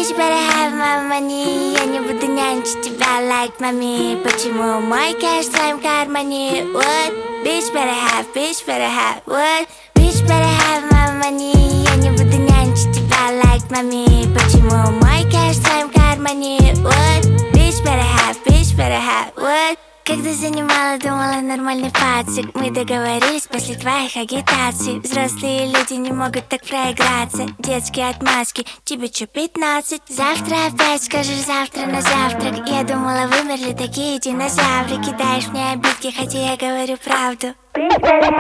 Bitch better have my money. Я не буду нянчить тебя like mommy. Почему мой кэш в твоем кармане? What? Bitch better have what? Bitch better have my money. Я не буду нянчить тебя like mommy. Почему мой кэш в твоем кармане? What? Bitch better have what? Когда занимала, думала нормальный пацик. Мы договорились после твоих агитаций. Взрослые люди не могут так проиграться. Детские отмазки, тебе чё 15? Завтра опять скажешь завтра на завтрак. Я думала, вымерли такие динозавры. Кидаешь мне обидки, хотя я говорю правду. Bitch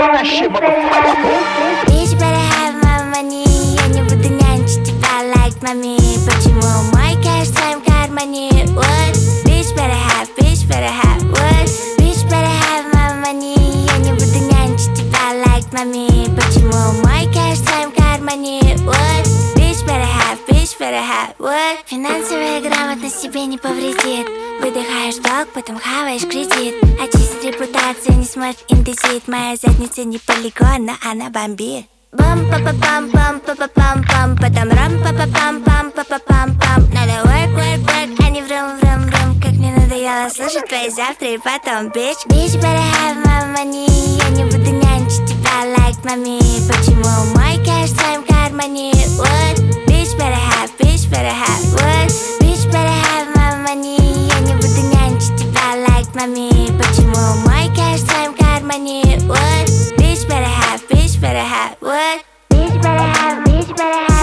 better have my money. Я не буду нянчить тебя like mommy. Почему мой кэш в твоем кармане? What? Bitch better have what? Bitch better have my money. Я не буду нянчить тебя like mommy. Почему мой кэш в твоем кармане? What? Bitch better have what? Финансовая грамотность тебе не повредит. Выдыхаешь долг, потом хаваешь кредит. Очистить репутацию, не смотрит индезит. Моя задница не полигон, но она бомбит. Бам па па пам пам па па пам пам, потом рам па па пам пам па па пам пам. Надо work, а не врум. Как мне надоело слушать твои завтра и потом, bitch. Bitch better have my money. Я не буду нянчить тебя like mommy. Почему мой кэш в твоем кармане? What? Bitch better have what? Bitch better have my money. Я не буду нянчить тебя like mommy. Почему мой кэш в твоем кармане? What? Bitch better have what? Bitch better have